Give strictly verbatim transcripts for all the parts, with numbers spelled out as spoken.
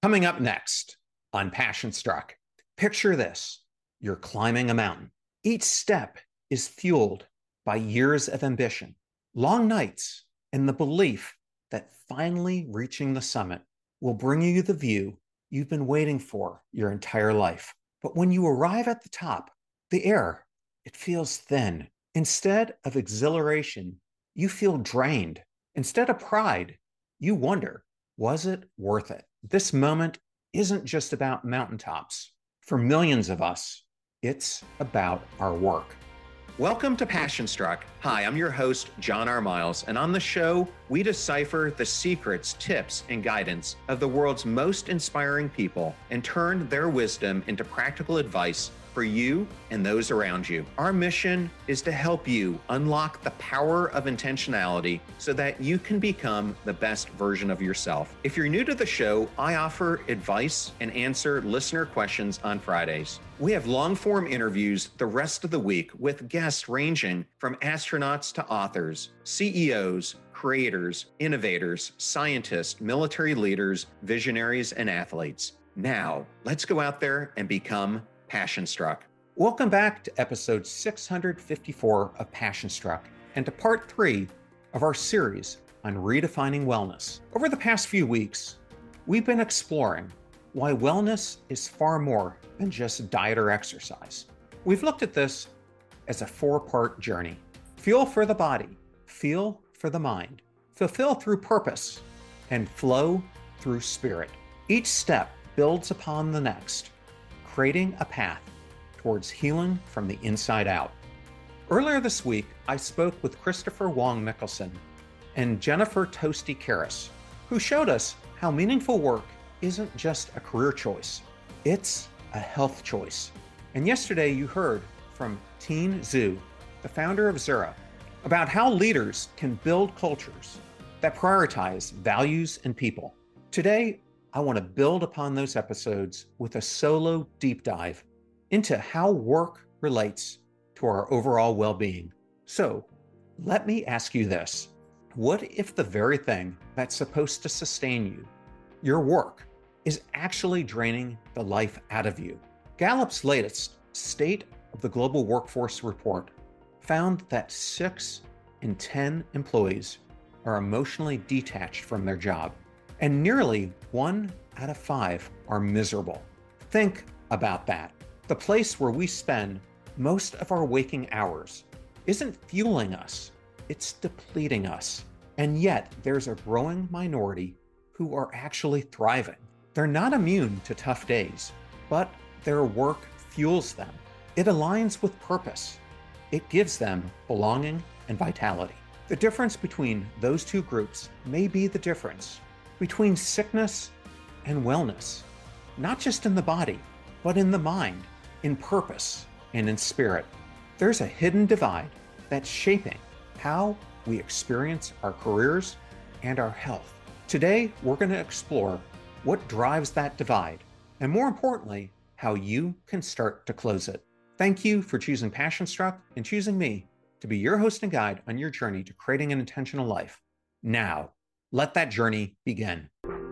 Coming up next on Passion Struck, picture this. You're climbing a mountain. Each step is fueled by years of ambition, long nights, and the belief that finally reaching the summit will bring you the view you've been waiting for your entire life. But when you arrive at the top, the air, it feels thin. Instead of exhilaration, you feel drained. Instead of pride, you wonder, was it worth it? This moment isn't just about mountaintops. For millions of us, it's about our work. Welcome to Passion Struck. Hi, I'm your host, John R. Miles, and on the show, we decipher the secrets, tips, and guidance of the world's most inspiring people and turn their wisdom into practical advice for you and those around you. Our mission is to help you unlock the power of intentionality so that you can become the best version of yourself. If you're new to the show, I offer advice and answer listener questions on Fridays. We have long-form interviews the rest of the week with guests ranging from astronauts to authors, C E Os, creators, innovators, scientists, military leaders, visionaries, and athletes. Now, let's go out there and become Passion Struck. Welcome back to episode six hundred fifty-four of Passion Struck and to part three of our series on redefining wellness. Over the past few weeks, we've been exploring why wellness is far more than just diet or exercise. We've looked at this as a four-part journey. Fuel for the body, feel for the mind, fulfill through purpose, and flow through spirit. Each step builds upon the next, creating a path towards healing from the inside out. Earlier this week, I spoke with Christopher Wong Mickelson and Jennifer Toasty Karras, who showed us how meaningful work isn't just a career choice, it's a health choice. And yesterday you heard from Tien Tzuo, the founder of Zura, about how leaders can build cultures that prioritize values and people. Today, I want to build upon those episodes with a solo deep dive into how work relates to our overall well-being. So let me ask you this. What if the very thing that's supposed to sustain you, your work, is actually draining the life out of you? Gallup's latest State of the Global Workforce report found that six in ten employees are emotionally detached from their job, and nearly one out of five are miserable. Think about that. The place where we spend most of our waking hours isn't fueling us, it's depleting us. And yet there's a growing minority who are actually thriving. They're not immune to tough days, but their work fuels them. It aligns with purpose. It gives them belonging and vitality. The difference between those two groups may be the difference between sickness and wellness, not just in the body, but in the mind, in purpose, and in spirit. There's a hidden divide that's shaping how we experience our careers and our health. Today, we're going to explore what drives that divide, and more importantly, how you can start to close it. Thank you for choosing Passion Struck and choosing me to be your host and guide on your journey to creating an intentional life. Now, let that journey begin.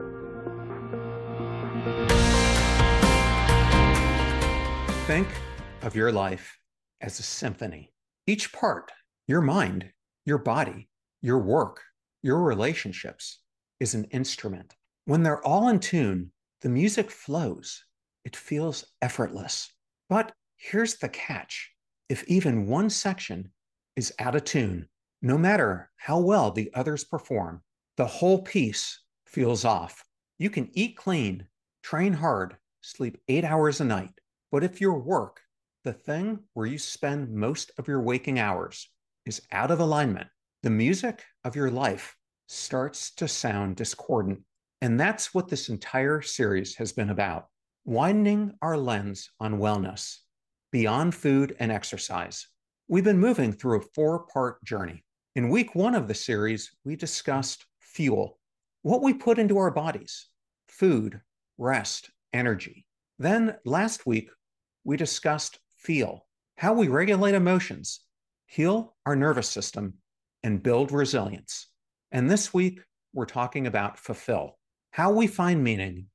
Think of your life as a symphony. Each part, your mind, your body, your work, your relationships, is an instrument. When they're all in tune, the music flows. It feels effortless. But here's the catch. If even one section is out of tune, no matter how well the others perform, the whole piece feels off. You can eat clean, train hard, sleep eight hours a night, but if your work, the thing where you spend most of your waking hours, is out of alignment, the music of your life starts to sound discordant. And that's what this entire series has been about, widening our lens on wellness beyond food and exercise. We've been moving through a four-part journey. In week one of the series, we discussed fuel, what we put into our bodies, food, rest, energy. Then last week, we discussed feel, how we regulate emotions, heal our nervous system, and build resilience. And this week, we're talking about fulfill, how we find meaning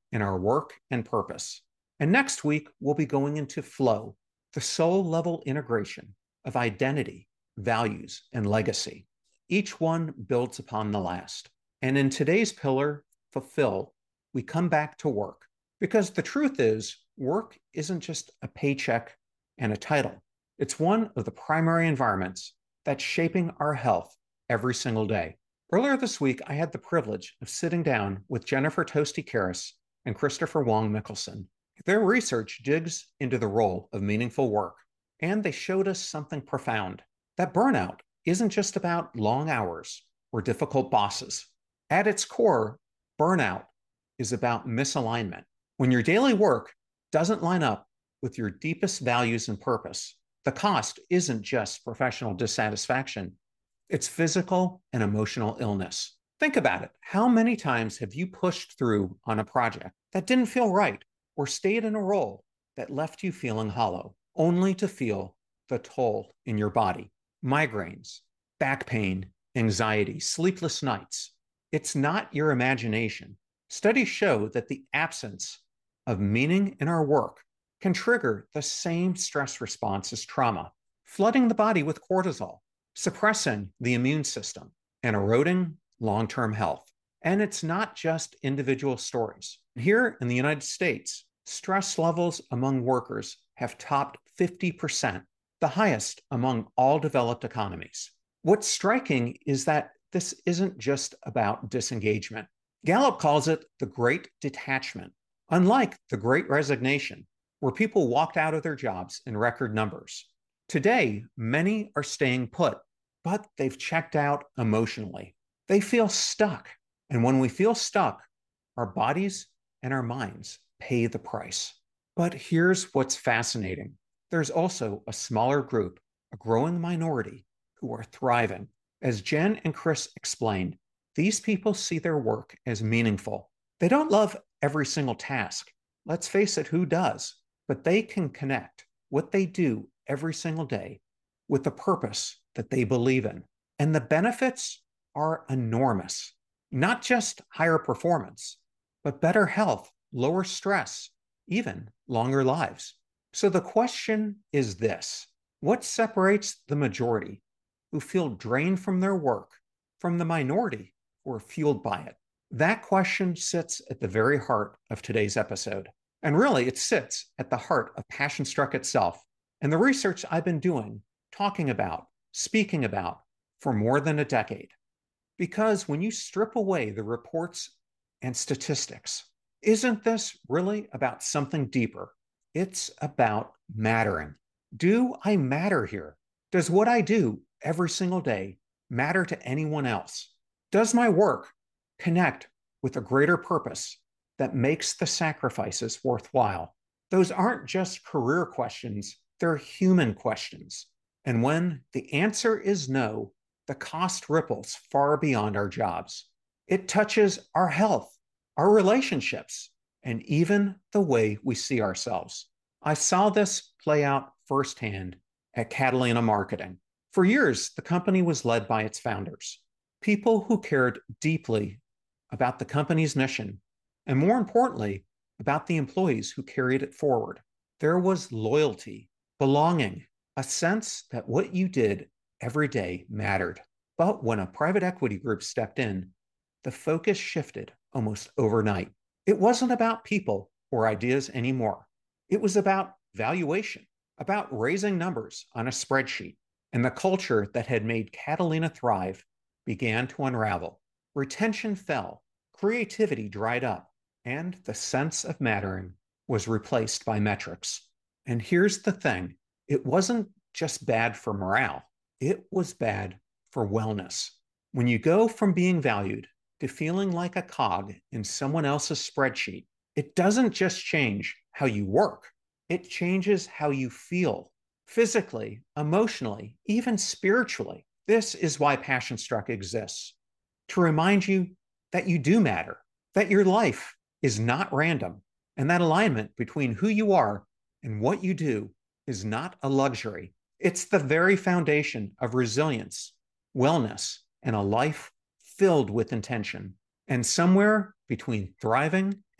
in our work and purpose. And next week, we'll be going into flow, the soul level integration of identity, values, and legacy. Each one builds upon the last. And in today's pillar, fulfill, we come back to work. Because the truth is, work isn't just a paycheck and a title. It's one of the primary environments that's shaping our health every single day. Earlier this week, I had the privilege of sitting down with Jennifer Toasty Karras and Christopher Wong Mickelson. Their research digs into the role of meaningful work, and they showed us something profound, that burnout isn't just about long hours or difficult bosses. At its core, burnout is about misalignment. When your daily work doesn't line up with your deepest values and purpose, the cost isn't just professional dissatisfaction, it's physical and emotional illness. Think about it. How many times have you pushed through on a project that didn't feel right or stayed in a role that left you feeling hollow, only to feel the toll in your body? Migraines, back pain, anxiety, sleepless nights. It's not your imagination. Studies show that the absence of meaning in our work can trigger the same stress response as trauma, flooding the body with cortisol, suppressing the immune system, and eroding long-term health. And it's not just individual stories. Here in the United States, stress levels among workers have topped fifty percent, the highest among all developed economies. What's striking is that this isn't just about disengagement. Gallup calls it the Great Detachment. Unlike the Great Resignation, where people walked out of their jobs in record numbers, today, many are staying put, but they've checked out emotionally. They feel stuck. And when we feel stuck, our bodies and our minds pay the price. But here's what's fascinating. There's also a smaller group, a growing minority, who are thriving. As Jen and Chris explained, these people see their work as meaningful. They don't love every single task. Let's face it, who does? But they can connect what they do every single day with the purpose that they believe in. And the benefits are enormous. Not just higher performance, but better health, lower stress, even longer lives. So the question is this: what separates the majority who feel drained from their work from the minority who are fueled by it? That question sits at the very heart of today's episode. And really, it sits at the heart of Passion Struck itself and the research I've been doing, talking about, speaking about for more than a decade. Because when you strip away the reports and statistics, isn't this really about something deeper? It's about mattering. Do I matter here? Does what I do every single day matter to anyone else? Does my work connect with a greater purpose that makes the sacrifices worthwhile? Those aren't just career questions, they're human questions. And when the answer is no, the cost ripples far beyond our jobs. It touches our health, our relationships, and even the way we see ourselves. I saw this play out firsthand at Catalina Marketing. For years, the company was led by its founders, people who cared deeply about the company's mission, and more importantly, about the employees who carried it forward. There was loyalty, belonging, a sense that what you did every day mattered. But when a private equity group stepped in, the focus shifted almost overnight. It wasn't about people or ideas anymore. It was about valuation, about raising numbers on a spreadsheet. And the culture that had made Catalina thrive began to unravel. Retention fell, creativity dried up, and the sense of mattering was replaced by metrics. And here's the thing, it wasn't just bad for morale, it was bad for wellness. When you go from being valued to feeling like a cog in someone else's spreadsheet, it doesn't just change how you work, it changes how you feel, physically, emotionally, even spiritually. This is why Passion Struck exists, to remind you that you do matter, that your life is not random, and that alignment between who you are and what you do is not a luxury. It's the very foundation of resilience, wellness, and a life filled with intention. And somewhere between thriving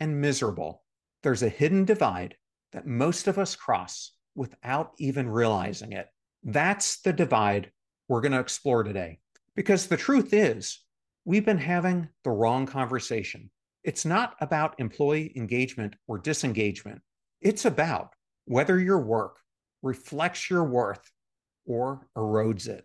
and miserable. There's a hidden divide that most of us cross without even realizing it. That's the divide we're going to explore today. Because the truth is, we've been having the wrong conversation. It's not about employee engagement or disengagement. It's about whether your work reflects your worth or erodes it.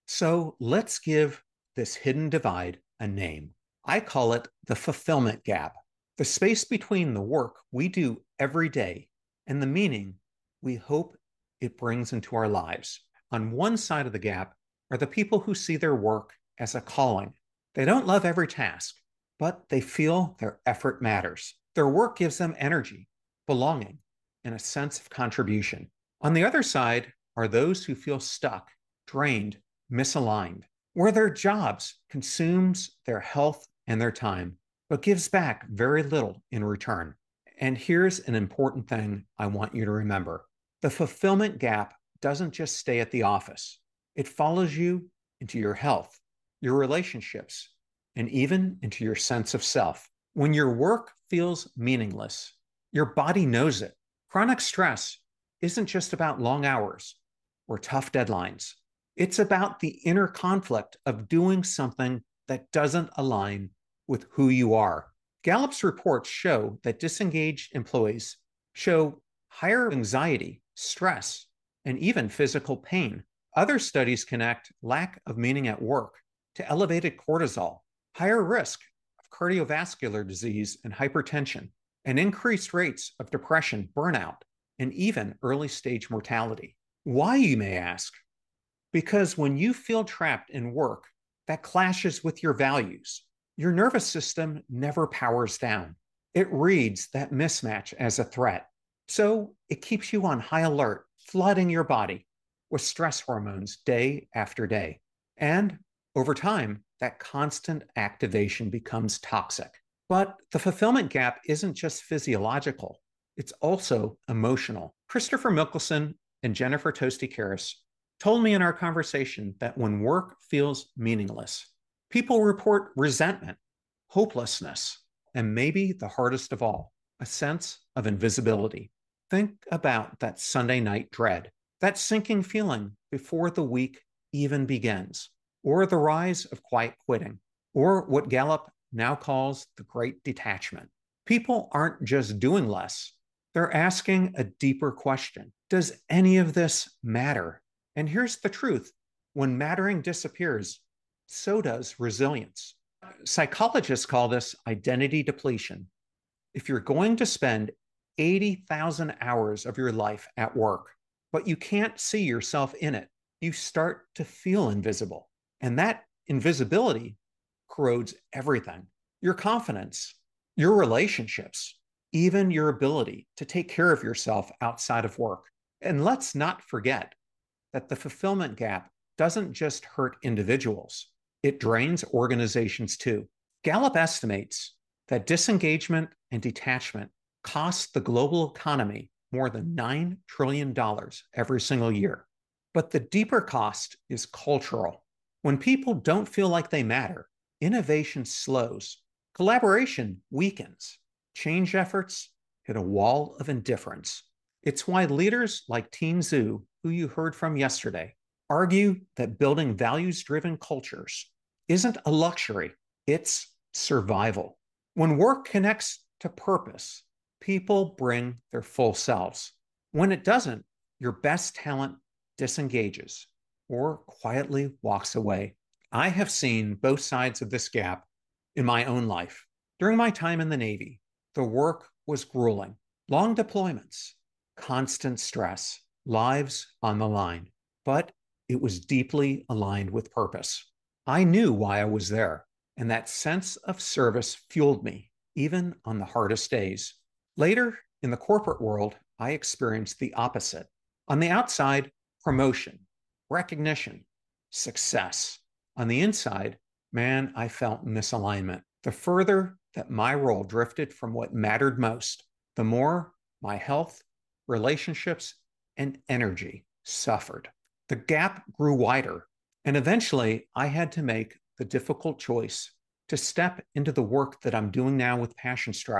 So let's give this hidden divide a name. I call it the fulfillment gap, the space between the work we do every day and the meaning we hope it brings into our lives. On one side of the gap are the people who see their work as a calling. They don't love every task, but they feel their effort matters. Their work gives them energy, belonging, and a sense of contribution. On the other side are those who feel stuck, drained, misaligned, where their jobs consumes their health and their time, but gives back very little in return. And here's an important thing I want you to remember. The fulfillment gap doesn't just stay at the office. It follows you into your health, your relationships, and even into your sense of self. When your work feels meaningless, your body knows it. Chronic stress isn't just about long hours or tough deadlines. It's about the inner conflict of doing something that doesn't align with who you are. Gallup's reports show that disengaged employees show higher anxiety, stress, and even physical pain. Other studies connect lack of meaning at work to elevated cortisol, higher risk of cardiovascular disease and hypertension, and increased rates of depression, burnout, and even early stage mortality. Why, you may ask? Because when you feel trapped in work that clashes with your values, your nervous system never powers down. It reads that mismatch as a threat. So it keeps you on high alert, flooding your body with stress hormones day after day. And over time, that constant activation becomes toxic. But the fulfillment gap isn't just physiological, it's also emotional. Christopher Mickelson and Jennifer Toasty Karras told me in our conversation that when work feels meaningless, people report resentment, hopelessness, and maybe the hardest of all, a sense of invisibility. Think about that Sunday night dread, that sinking feeling before the week even begins, or the rise of quiet quitting, or what Gallup now calls the Great Detachment. People aren't just doing less, they're asking a deeper question. Does any of this matter? And here's the truth. When mattering disappears, so does resilience. Psychologists call this identity depletion. If you're going to spend eighty thousand hours of your life at work, but you can't see yourself in it, you start to feel invisible. And that invisibility corrodes everything. Your confidence, your relationships, even your ability to take care of yourself outside of work. And let's not forget that the fulfillment gap doesn't just hurt individuals, it drains organizations too. Gallup estimates that disengagement and detachment cost the global economy more than nine trillion dollars every single year. But the deeper cost is cultural. When people don't feel like they matter, innovation slows, collaboration weakens, change efforts hit a wall of indifference. It's why leaders like Team Zoo, who you heard from yesterday, argue that building values-driven cultures isn't a luxury, it's survival. When work connects to purpose, people bring their full selves. When it doesn't, your best talent disengages or quietly walks away. I have seen both sides of this gap in my own life. During my time in the Navy, the work was grueling. Long deployments, constant stress, lives on the line. But it was deeply aligned with purpose. I knew why I was there, and that sense of service fueled me, even on the hardest days. Later, in the corporate world, I experienced the opposite. On the outside, promotion, recognition, success. On the inside, man, I felt misalignment. The further that my role drifted from what mattered most, the more my health, relationships, and energy suffered. The gap grew wider, and eventually I had to make the difficult choice to step into the work that I'm doing now with PassionStruck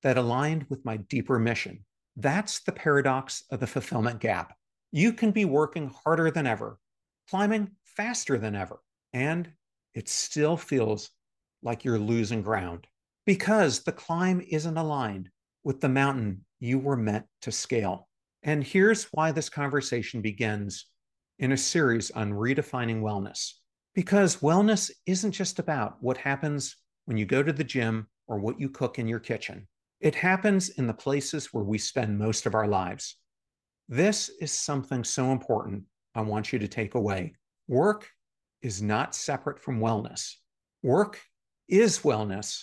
that aligned with my deeper mission. That's the paradox of the fulfillment gap. You can be working harder than ever, climbing faster than ever, and it still feels like you're losing ground because the climb isn't aligned with the mountain you were meant to scale. And here's why this conversation begins in a series on redefining wellness. Because wellness isn't just about what happens when you go to the gym or what you cook in your kitchen. It happens in the places where we spend most of our lives. This is something so important I want you to take away. Work is not separate from wellness. Work is wellness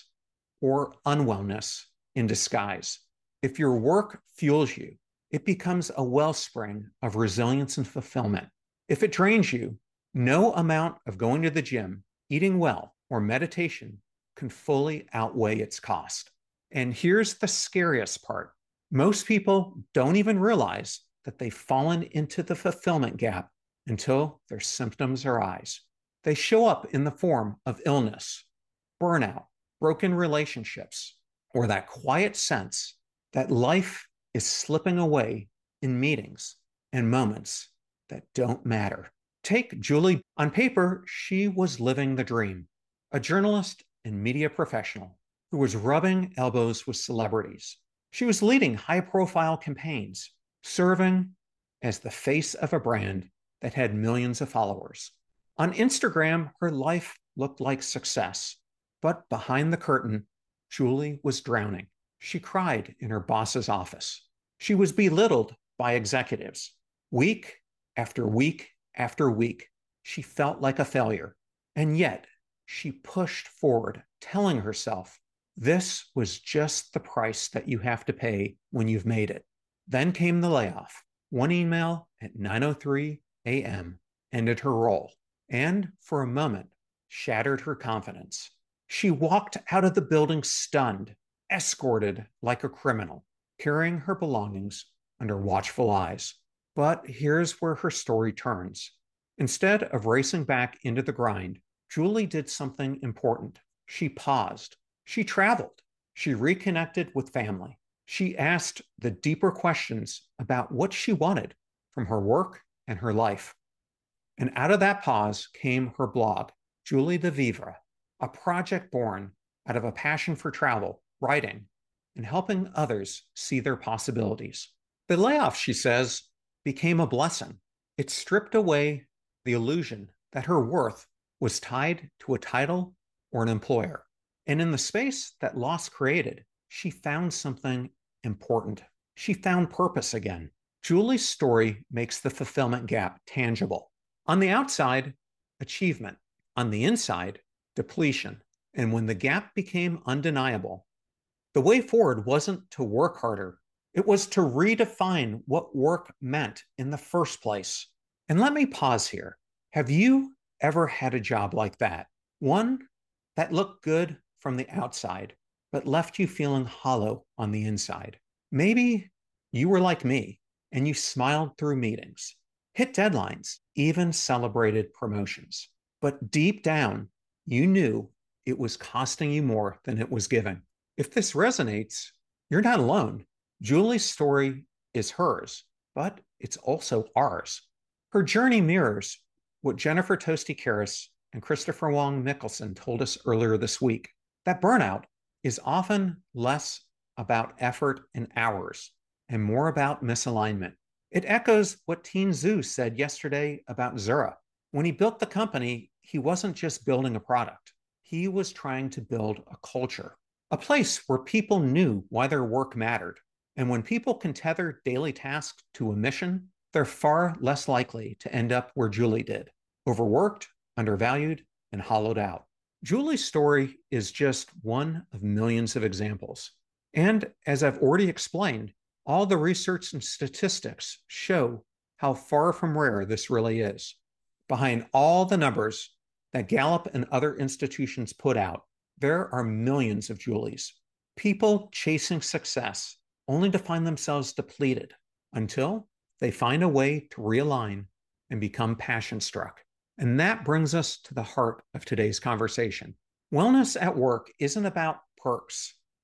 or unwellness in disguise. If your work fuels you, it becomes a wellspring of resilience and fulfillment. If it drains you, no amount of going to the gym, eating well, or meditation can fully outweigh its cost. And here's the scariest part. Most people don't even realize that they've fallen into the fulfillment gap until their symptoms arise. They show up in the form of illness, burnout, broken relationships, or that quiet sense that life is slipping away in meetings and moments that don't matter. Take Julie. On paper, she was living the dream, a journalist and media professional who was rubbing elbows with celebrities. She was leading high-profile campaigns, serving as the face of a brand that had millions of followers. On Instagram, her life looked like success, but behind the curtain, Julie was drowning. She cried in her boss's office. She was belittled by executives. Week after week after week, she felt like a failure. And yet, she pushed forward, telling herself, this was just the price that you have to pay when you've made it. Then came the layoff. One email at nine oh three a.m. ended her role, and for a moment, shattered her confidence. She walked out of the building stunned, escorted like a criminal, carrying her belongings under watchful eyes. But here's where her story turns. Instead of racing back into the grind, Julie did something important. She paused. She traveled. She reconnected with family. She asked the deeper questions about what she wanted from her work and her life. And out of that pause came her blog, Julie the Vivre, a project born out of a passion for travel, writing, and helping others see their possibilities. The layoff, she says, became a blessing. It stripped away the illusion that her worth was tied to a title or an employer. And in the space that loss created, she found something important. She found purpose again. Julie's story makes the fulfillment gap tangible. On the outside, achievement. On the inside, depletion. And when the gap became undeniable, the way forward wasn't to work harder. It was to redefine what work meant in the first place. And let me pause here. Have you ever had a job like that? One that looked good from the outside, but left you feeling hollow on the inside. Maybe you were like me and you smiled through meetings, hit deadlines, even celebrated promotions. But deep down, you knew it was costing you more than it was giving. If this resonates, you're not alone. Julie's story is hers, but it's also ours. Her journey mirrors what Jennifer Toasty Karras and Christopher Wong Mickelson told us earlier this week, that burnout is often less about effort and hours and more about misalignment. It echoes what Teen Zeus said yesterday about Zura. When he built the company, he wasn't just building a product. He was trying to build a culture, a place where people knew why their work mattered. And when people can tether daily tasks to a mission, they're far less likely to end up where Julie did, overworked, undervalued, and hollowed out. Julie's story is just one of millions of examples. And as I've already explained, all the research and statistics show how far from rare this really is. Behind all the numbers that Gallup and other institutions put out, there are millions of Julies, people chasing success only to find themselves depleted until they find a way to realign and become passion-struck. And that brings us to the heart of today's conversation. Wellness at work isn't about perks.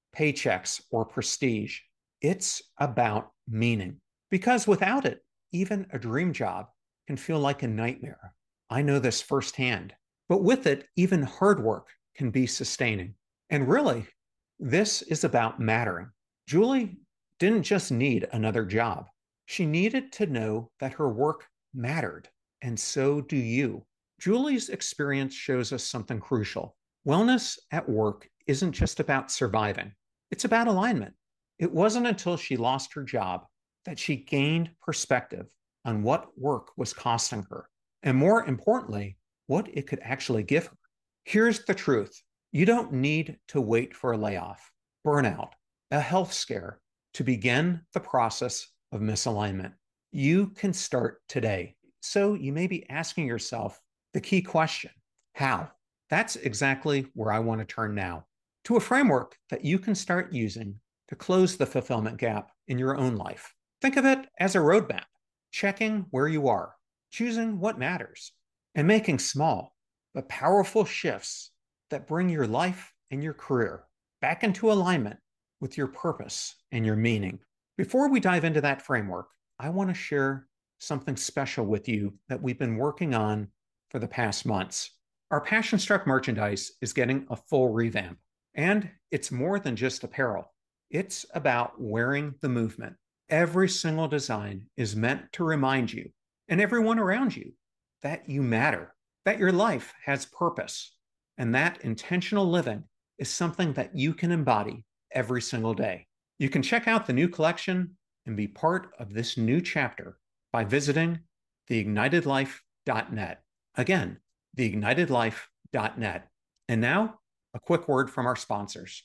paychecks, or prestige. It's about meaning. Because without it, even a dream job can feel like a nightmare. I know this firsthand. But with it, even hard work can be sustaining. And really, this is about mattering. Julie didn't just need another job. She needed to know that her work mattered, and so do you. Julie's experience shows us something crucial. Wellness at work isn't just about surviving, it's about alignment. It wasn't until she lost her job that she gained perspective on what work was costing her, and more importantly, what it could actually give her. Here's the truth. You don't need to wait for a layoff, burnout, a health scare to begin the process of misalignment. You can start today. So you may be asking yourself the key question, how? That's exactly where I want to turn now, to a framework that you can start using to close the fulfillment gap in your own life. Think of it as a roadmap, checking where you are, choosing what matters, and making small but powerful shifts that bring your life and your career back into alignment with your purpose and your meaning. Before we dive into that framework, I want to share something special with you that we've been working on for the past months. Our Passion Struck merchandise is getting a full revamp, and it's more than just apparel. It's about wearing the movement. Every single design is meant to remind you and everyone around you that you matter, that your life has purpose, and that intentional living is something that you can embody every single day. You can check out the new collection and be part of this new chapter by visiting the ignited life dot net. Again, the ignited life dot net. And now, a quick word from our sponsors.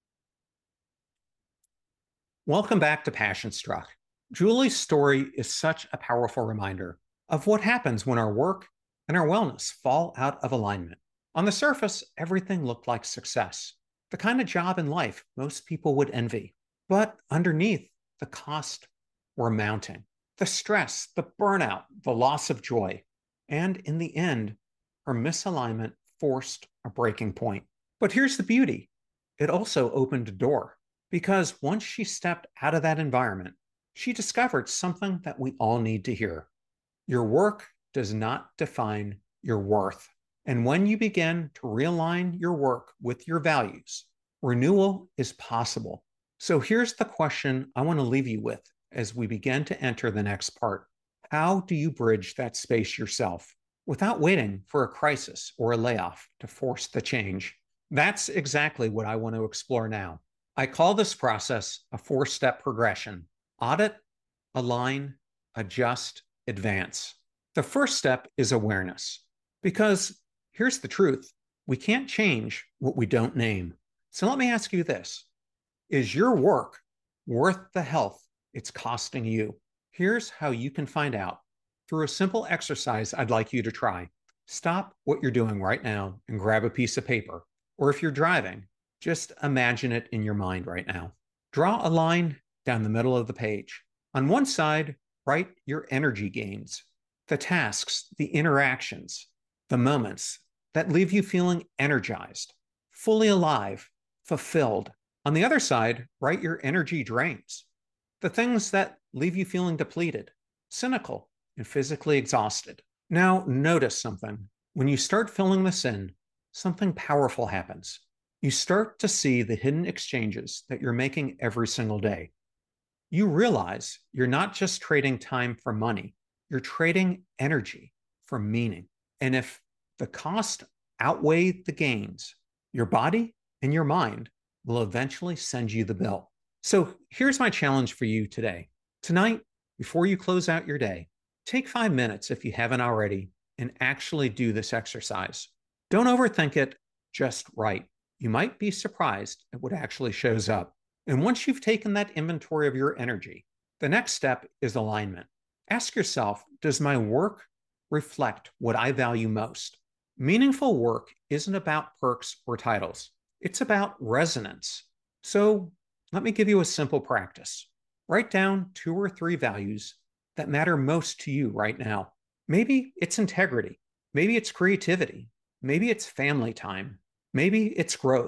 Welcome back to Passion Struck. Julie's story is such a powerful reminder of what happens when our work and our wellness fall out of alignment. On the surface, everything looked like success, the kind of job in life most people would envy. But underneath, the costs were mounting. The stress, the burnout, the loss of joy. And in the end, her misalignment forced a breaking point. But here's the beauty. It also opened a door. Because once she stepped out of that environment, she discovered something that we all need to hear. Your work does not define your worth. And when you begin to realign your work with your values, renewal is possible. So here's the question I want to leave you with as we begin to enter the next part. How do you bridge that space yourself without waiting for a crisis or a layoff to force the change? That's exactly what I want to explore now. I call this process a four-step progression: audit, align, adjust, advance. The first step is awareness, because here's the truth. We can't change what we don't name. So let me ask you this. Is your work worth the health it's costing you? Here's how you can find out through a simple exercise I'd like you to try. Stop what you're doing right now and grab a piece of paper. Or if you're driving, just imagine it in your mind right now. Draw a line down the middle of the page. On one side, write your energy gains, the tasks, the interactions, the moments that leave you feeling energized, fully alive, fulfilled. On the other side, write your energy drains, the things that leave you feeling depleted, cynical, and physically exhausted. Now, notice something. When you start filling this in, something powerful happens. You start to see the hidden exchanges that you're making every single day. You realize you're not just trading time for money, you're trading energy for meaning. And if the cost outweigh the gains, your body and your mind will eventually send you the bill. So here's my challenge for you today. Tonight, before you close out your day, take five minutes if you haven't already and actually do this exercise. Don't overthink it, just write. You might be surprised at what actually shows up. And once you've taken that inventory of your energy, the next step is alignment. Ask yourself, does my work reflect what I value most? Meaningful work isn't about perks or titles. It's about resonance. So let me give you a simple practice. Write down two or three values that matter most to you right now. Maybe it's integrity. Maybe it's creativity. Maybe it's family time. Maybe it's growth.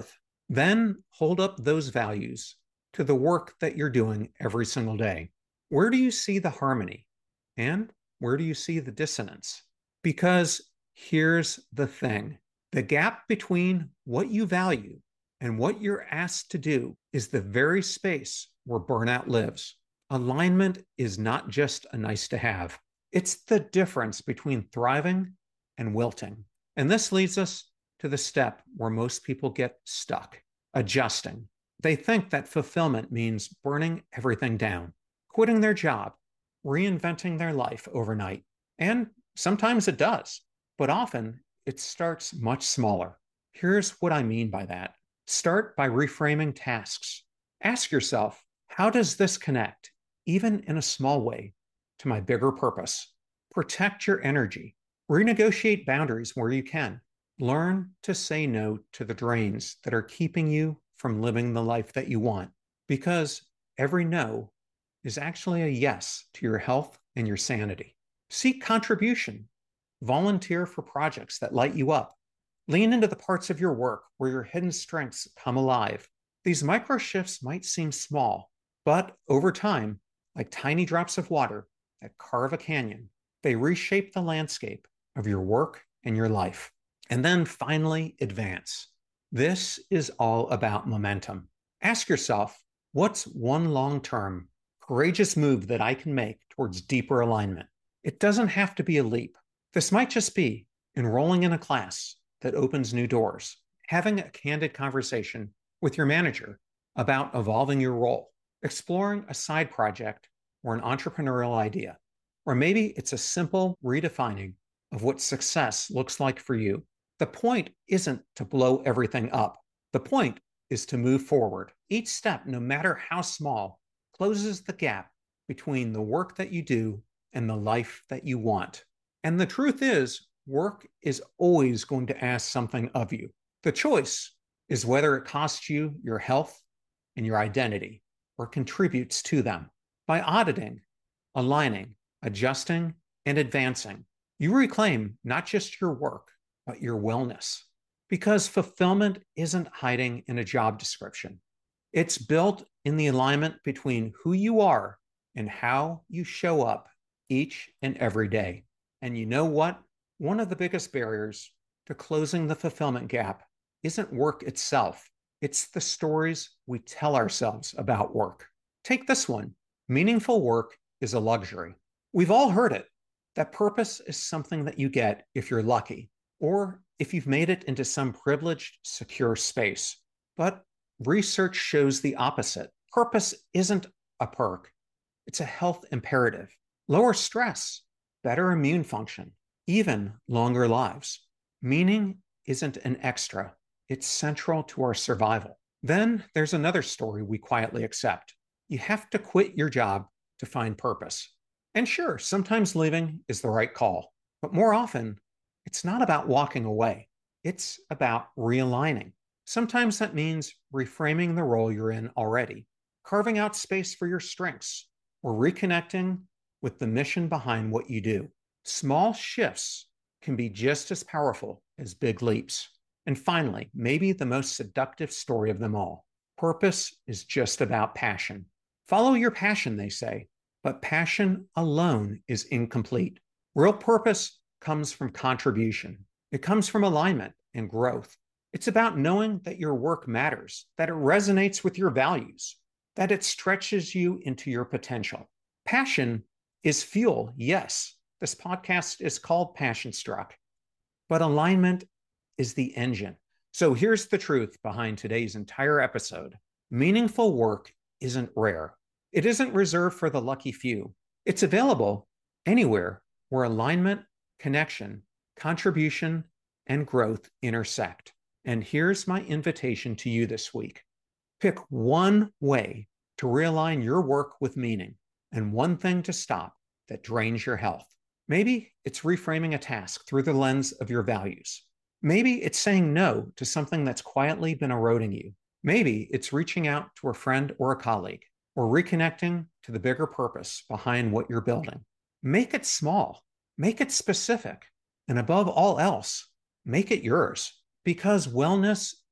Then hold up those values to the work that you're doing every single day. Where do you see the harmony? And where do you see the dissonance? Because here's the thing, the gap between what you value and what you're asked to do is the very space where burnout lives. Alignment is not just a nice to have, it's the difference between thriving and wilting. And this leads us to the step where most people get stuck, adjusting. They think that fulfillment means burning everything down, quitting their job, reinventing their life overnight. And sometimes it does, but often it starts much smaller. Here's what I mean by that. Start by reframing tasks. Ask yourself, how does this connect, even in a small way, to my bigger purpose? Protect your energy. Renegotiate boundaries where you can. Learn to say no to the drains that are keeping you from living the life that you want, because every no is actually a yes to your health and your sanity. Seek contribution. Volunteer for projects that light you up. Lean into the parts of your work where your hidden strengths come alive. These micro shifts might seem small, but over time, like tiny drops of water that carve a canyon, they reshape the landscape of your work and your life. And then finally, advance. This is all about momentum. Ask yourself, what's one long-term, courageous move that I can make towards deeper alignment? It doesn't have to be a leap. This might just be enrolling in a class that opens new doors, having a candid conversation with your manager about evolving your role, exploring a side project or an entrepreneurial idea, or maybe it's a simple redefining of what success looks like for you. The point isn't to blow everything up. The point is to move forward. Each step, no matter how small, closes the gap between the work that you do and the life that you want. And the truth is, work is always going to ask something of you. The choice is whether it costs you your health and your identity or contributes to them. By auditing, aligning, adjusting, and advancing, you reclaim not just your work, but your wellness. Because fulfillment isn't hiding in a job description. It's built in the alignment between who you are and how you show up each and every day. And you know what? One of the biggest barriers to closing the fulfillment gap isn't work itself. It's the stories we tell ourselves about work. Take this one. Meaningful work is a luxury. We've all heard it. That purpose is something that you get if you're lucky, or if you've made it into some privileged, secure space. But research shows the opposite. Purpose isn't a perk. It's a health imperative. Lower stress, better immune function, even longer lives. Meaning isn't an extra. It's central to our survival. Then there's another story we quietly accept. You have to quit your job to find purpose. And sure, sometimes leaving is the right call, but more often, it's not about walking away. It's about realigning. Sometimes that means reframing the role you're in already, carving out space for your strengths, or reconnecting with the mission behind what you do. Small shifts can be just as powerful as big leaps. And finally, maybe the most seductive story of them all. Purpose is just about passion. Follow your passion, they say, but passion alone is incomplete. Real purpose comes from contribution. It comes from alignment and growth. It's about knowing that your work matters, that it resonates with your values, that it stretches you into your potential. Passion is fuel, yes. This podcast is called Passion Struck, but alignment is the engine. So here's the truth behind today's entire episode. Meaningful work isn't rare. It isn't reserved for the lucky few. It's available anywhere where alignment, connection, contribution, and growth intersect. And here's my invitation to you this week. Pick one way to realign your work with meaning and one thing to stop that drains your health. Maybe it's reframing a task through the lens of your values. Maybe it's saying no to something that's quietly been eroding you. Maybe it's reaching out to a friend or a colleague, or reconnecting to the bigger purpose behind what you're building. Make it small, make it specific, and above all else, make it yours, because wellness is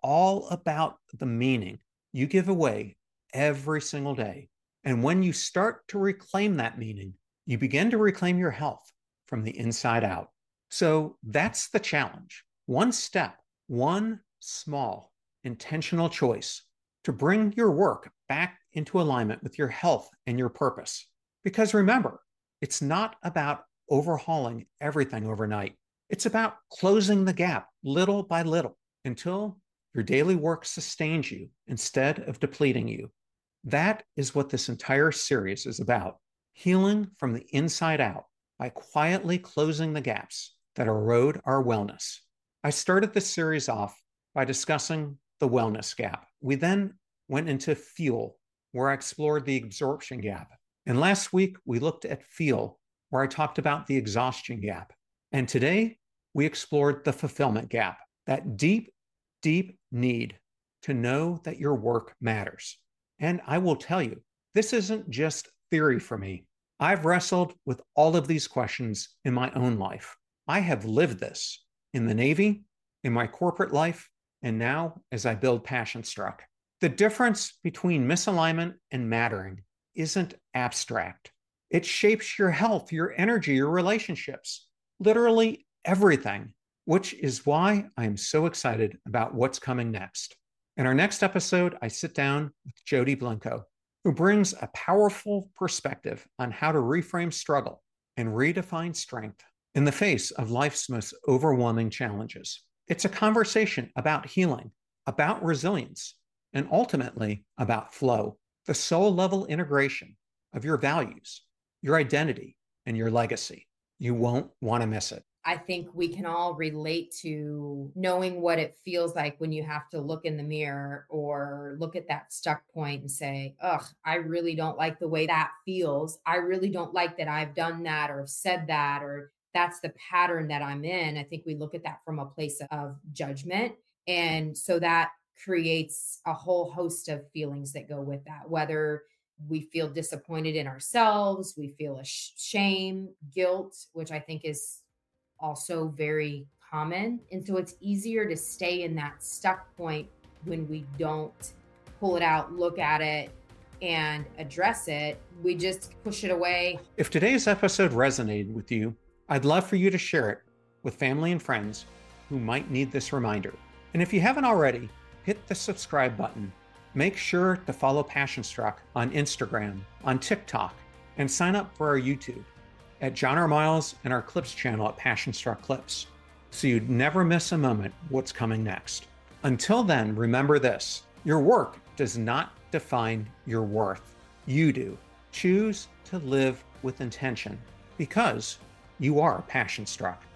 all about the meaning you give away every single day. And when you start to reclaim that meaning, you begin to reclaim your health from the inside out. So that's the challenge. One step, one small, intentional choice to bring your work back into alignment with your health and your purpose. Because remember, it's not about overhauling everything overnight. It's about closing the gap little by little until your daily work sustains you instead of depleting you. That is what this entire series is about, healing from the inside out by quietly closing the gaps that erode our wellness. I started this series off by discussing the wellness gap. We then went into fuel, where I explored the absorption gap. And last week, we looked at feel, where I talked about the exhaustion gap. And today, we explored the fulfillment gap, that deep, deep need to know that your work matters. And I will tell you, this isn't just theory for me. I've wrestled with all of these questions in my own life. I have lived this in the Navy, in my corporate life, and now as I build Passion Struck. The difference between misalignment and mattering isn't abstract. It shapes your health, your energy, your relationships, literally everything, which is why I'm so excited about what's coming next. In our next episode, I sit down with Jody Blinko, who brings a powerful perspective on how to reframe struggle and redefine strength in the face of life's most overwhelming challenges. It's a conversation about healing, about resilience, and ultimately about flow, the soul-level integration of your values, your identity, and your legacy. You won't want to miss it. I think we can all relate to knowing what it feels like when you have to look in the mirror or look at that stuck point and say, ugh, I really don't like the way that feels. I really don't like that I've done that or said that, or that's the pattern that I'm in. I think we look at that from a place of judgment. And so that creates a whole host of feelings that go with that, whether we feel disappointed in ourselves, we feel a sh- shame, guilt, which I think is also very common. And so it's easier to stay in that stuck point when we don't pull it out, look at it, and address it. We just push it away. If today's episode resonated with you, I'd love for you to share it with family and friends who might need this reminder. And if you haven't already, hit the subscribe button. Make sure to follow Passion Struck on Instagram, on TikTok, and sign up for our YouTube at John R. Miles and our Clips channel at Passion Struck Clips, so you'd never miss a moment what's coming next. Until then, remember this: your work does not define your worth. You do. Choose to live with intention because you are Passion Struck.